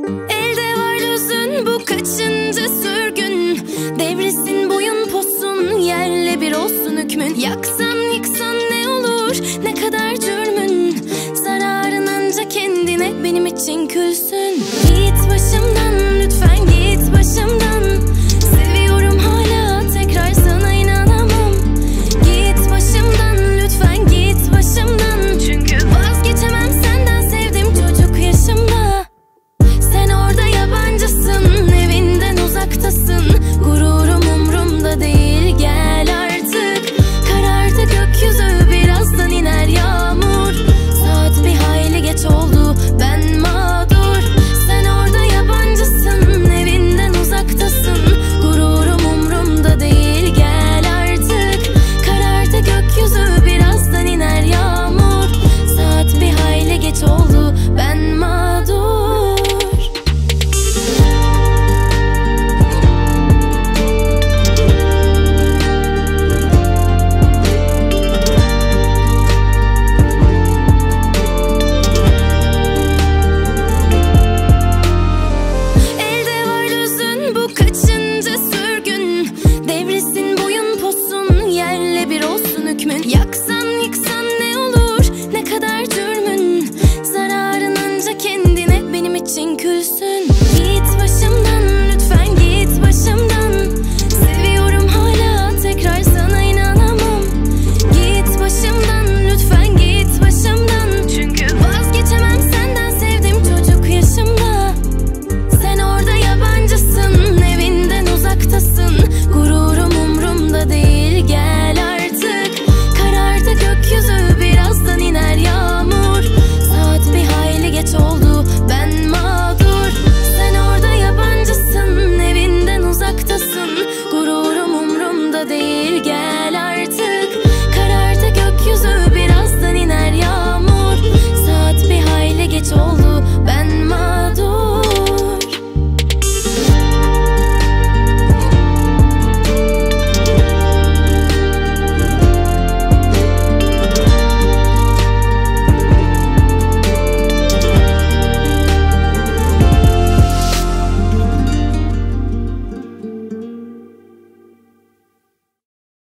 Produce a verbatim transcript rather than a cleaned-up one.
Elde var gözün, bu kaçıncı sürgün? Devrilsin boyun posun, yerle bir olsun hükmün. Yaksan yıksan ne olur, ne kadar cürmün? Zararın ancak kendine, benim için külsün. Git başımdan lütfen, git başımdan. Seviyorum hala, tekrar sana inanamam. Git başımdan lütfen, git başımdan. Çünkü vazgeçemem senden, sevdim çocuk yaşımda. Sen orada yabancısın, evinden uzaktasın. Gururum umrumda değil, gel artık. Karardı gökyüzü, birazdan iner yağmur. Saat bir hayli geç oldu, ben mağdur. Sen orada yabancısın, evinden uzaktasın. Gururum umrumda değil, gel artık. Karardı gökyüzü, birazdan iner yağmur. Saat bir hayli geç oldu, ben mağdur. Elde var gözün, bu kaçıncı sürgün? Devrilsin boyun posun, yerle bir olsun hükmün. Yaksan yıksan ne olur, ne kadar cürmün? Zararın ancak kendine, benim için külsün. Git başımdan